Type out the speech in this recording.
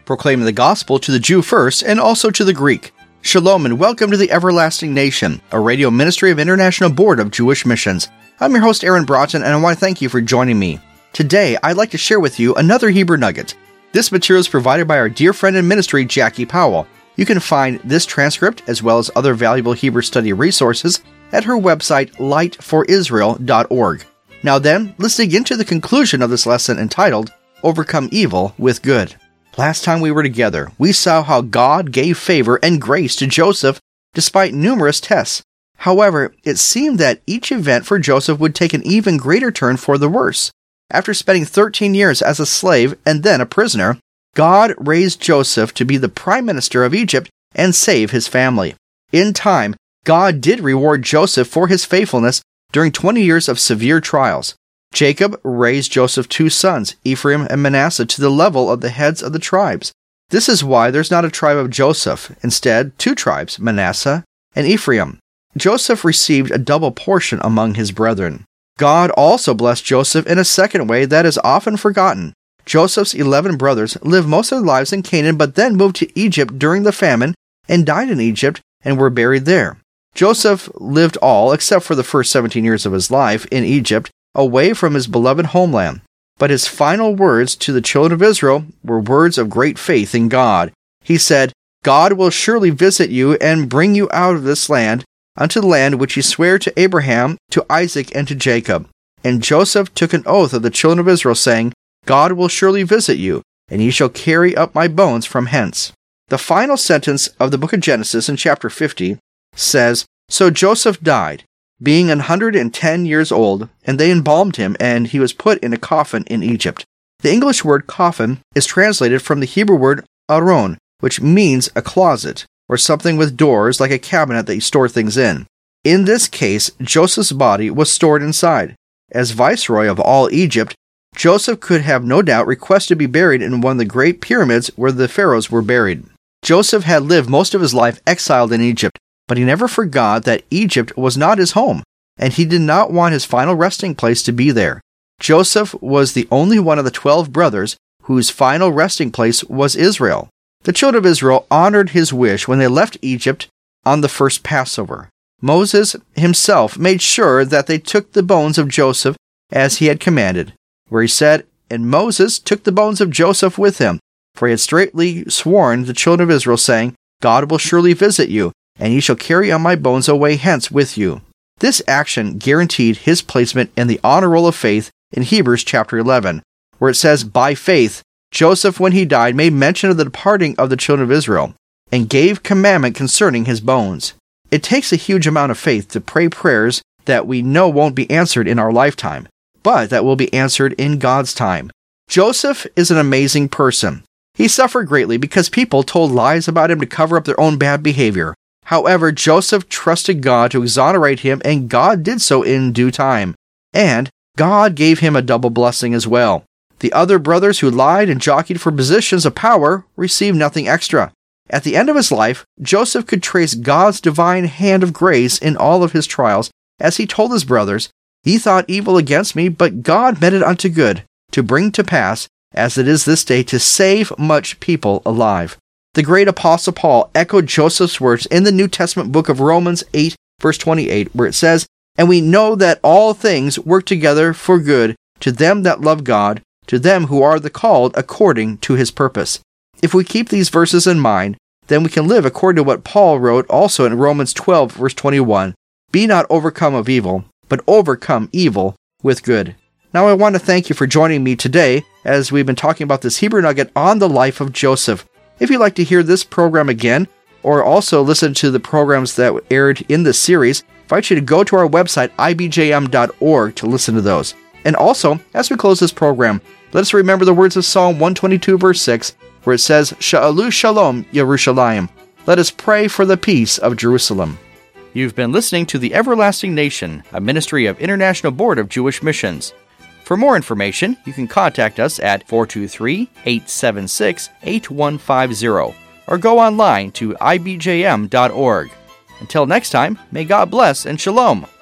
proclaiming the gospel to the Jew first and also to the Greek. Shalom and welcome to the Everlasting Nation, a radio ministry of International Board of Jewish Missions. I'm your host Aaron Broughton, and I want to thank you for joining me. Today, I'd like to share with you another Hebrew nugget. This material is provided by our dear friend in ministry, Jackie Powell. You can find this transcript, as well as other valuable Hebrew study resources, at her website, lightforisrael.org. Now then, let's dig into the conclusion of this lesson entitled, Overcome Evil with Good. Last time we were together, we saw how God gave favor and grace to Joseph despite numerous tests. However, it seemed that each event for Joseph would take an even greater turn for the worse. After spending 13 years as a slave and then a prisoner, God raised Joseph to be the prime minister of Egypt and save his family. In time, God did reward Joseph for his faithfulness during 20 years of severe trials. Jacob raised Joseph's two sons, Ephraim and Manasseh, to the level of the heads of the tribes. This is why there's not a tribe of Joseph. Instead, two tribes, Manasseh and Ephraim. Joseph received a double portion among his brethren. God also blessed Joseph in a second way that is often forgotten. Joseph's 11 brothers lived most of their lives in Canaan, but then moved to Egypt during the famine and died in Egypt and were buried there. Joseph lived all, except for the first 17 years of his life, in Egypt, away from his beloved homeland. But his final words to the children of Israel were words of great faith in God. He said, God will surely visit you and bring you out of this land unto the land which he sware to Abraham, to Isaac, and to Jacob. And Joseph took an oath of the children of Israel, saying, God will surely visit you, and ye shall carry up my bones from hence. The final sentence of the book of Genesis in chapter 50 says, So Joseph died, being 110 years old, and they embalmed him, and he was put in a coffin in Egypt. The English word coffin is translated from the Hebrew word aron, which means a closet, or something with doors like a cabinet that you store things in. In this case, Joseph's body was stored inside. As viceroy of all Egypt, Joseph could have no doubt requested to be buried in one of the great pyramids where the pharaohs were buried. Joseph had lived most of his life exiled in Egypt, but he never forgot that Egypt was not his home, and he did not want his final resting place to be there. Joseph was the only one of the 12 brothers whose final resting place was Israel. The children of Israel honored his wish when they left Egypt on the first Passover. Moses himself made sure that they took the bones of Joseph as he had commanded, where he said, And Moses took the bones of Joseph with him, for he had straitly sworn the children of Israel, saying, God will surely visit you, and ye shall carry on my bones away hence with you. This action guaranteed his placement in the honor roll of faith in Hebrews chapter 11, where it says, By faith, Joseph, when he died, made mention of the departing of the children of Israel, and gave commandment concerning his bones. It takes a huge amount of faith to pray prayers that we know won't be answered in our lifetime, but that will be answered in God's time. Joseph is an amazing person. He suffered greatly because people told lies about him to cover up their own bad behavior. However, Joseph trusted God to exonerate him, and God did so in due time. And God gave him a double blessing as well. The other brothers who lied and jockeyed for positions of power received nothing extra. At the end of his life, Joseph could trace God's divine hand of grace in all of his trials, as he told his brothers, Ye thought evil against me, but God meant it unto good, to bring to pass, as it is this day, to save much people alive. The great apostle Paul echoed Joseph's words in the New Testament book of Romans 8, verse 28, where it says, And we know that all things work together for good to them that love God, to them who are the called according to his purpose. If we keep these verses in mind, then we can live according to what Paul wrote also in Romans 12, verse 21, Be not overcome of evil, but overcome evil with good. Now I want to thank you for joining me today as we've been talking about this Hebrew nugget on the life of Joseph. If you'd like to hear this program again, or also listen to the programs that aired in this series, I invite you to go to our website, ibjm.org, to listen to those. And also, as we close this program, let us remember the words of Psalm 122, verse 6, where it says, Sha'alu Shalom Yerushalayim. Let us pray for the peace of Jerusalem. You've been listening to The Everlasting Nation, a ministry of International Board of Jewish Missions. For more information, you can contact us at 423-876-8150 or go online to ibjm.org. Until next time, may God bless and shalom.